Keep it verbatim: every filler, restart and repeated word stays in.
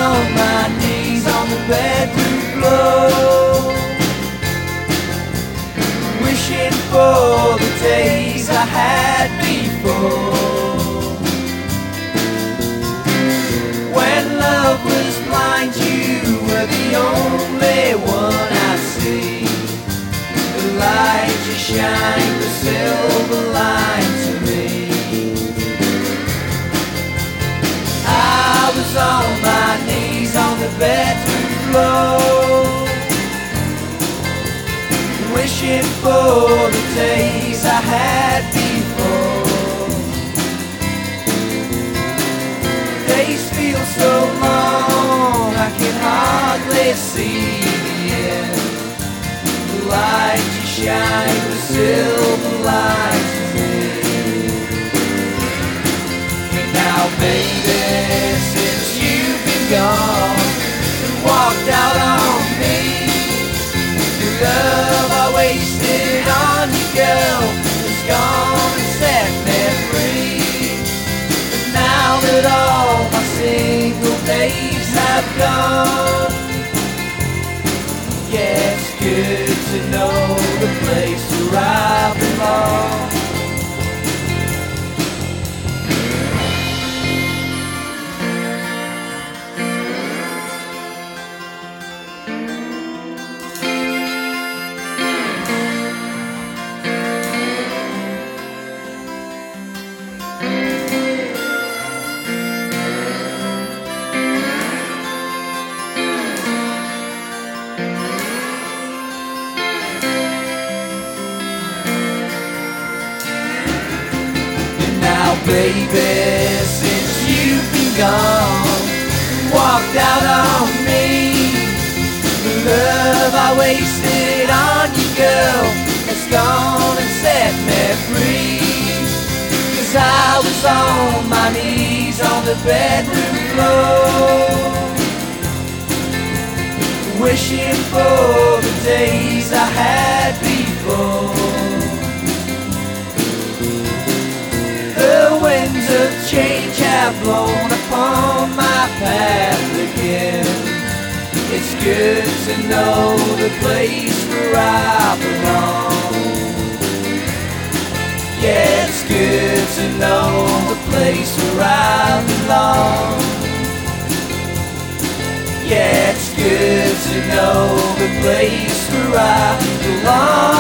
on my knees on the bedroom floor, wishing for the days I had before, when love was blind. You were the only one I see. The light you shine, the silver line to me. I was on my knees on the bedroom floor, wishing for the days I had before. Days feel so long, I can hardly see the end. The light you shine, the silver light to me. And now baby, since you've been gone and walked out on me, the love I wasted on you, girl, is gone and set me free. And now that all my single days have gone, yeah, it's good to know the place where I belong. Baby, since you've been gone, walked out on me, the love I wasted on you, girl, has gone and set me free. 'Cause I was on my knees on the bedroom floor, wishing for the days I had before. The winds of change have blown upon my path again. It's good to know the place where I belong. Yeah, it's good to know the place where I belong. Yeah, it's good to know the place where I belong.